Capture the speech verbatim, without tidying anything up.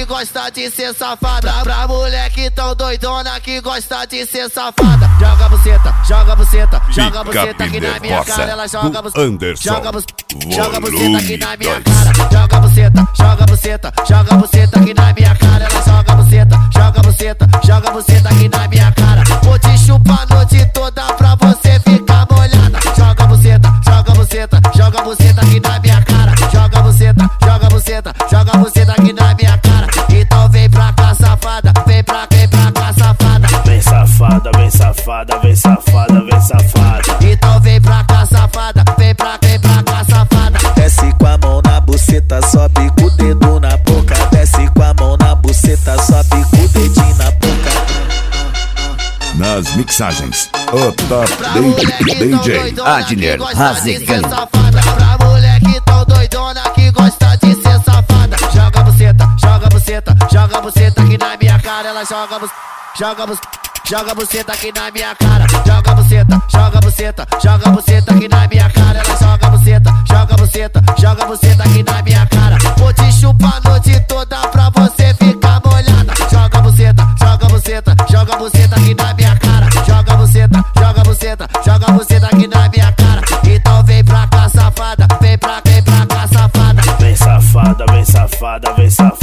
que gosta de ser safada. Pra moleque tão doidona que gosta de ser safada. Joga buceta, joga buceta, joga buceta aqui na minha cara. Ela joga buceta, joga buceta, joga buceta aqui na minha cara. Joga buceta, joga buceta, joga buceta aqui na minha cara. Ela joga buceta, joga buceta, joga buceta aqui na minha cara. Vou te chupar a noite toda pra você ficar molhada. Joga buceta, joga buceta, joga buceta aqui na minha cara. Joga buceta, joga buceta, joga buceta aqui na minha cara. Então vem pra cá, safada, vem pra, vem pra cá, safada. Vem safada, vem safada, vem safada, vem safada. Então vem pra cá, safada, vem pra, vem pra cá, safada. Desce com a mão na buceta, sobe com o dedo na boca. Desce com a mão na buceta, sobe com o dedinho na boca. Nas mixagens, o Top D J Adner Razegan. Pra moleque tão doidona que gosta de ser safada. Joga buceta, joga buceta, joga buceta aqui na minha cara. Ela joga buceta, joga buceta, joga buceta aqui na minha cara. Joga buceta, joga buceta, joga buceta aqui na minha cara. Ela joga buceta, joga buceta, joga buceta aqui na minha cara. Vou te chupar a noite toda pra você ficar molhada. Joga buceta, joga buceta, joga buceta aqui na minha cara. Joga buceta, joga buceta, joga buceta aqui na minha cara. Então vem pra cá, safada, vem pra, vem pra cá, safada. Vem safada, vem safada, vem safada.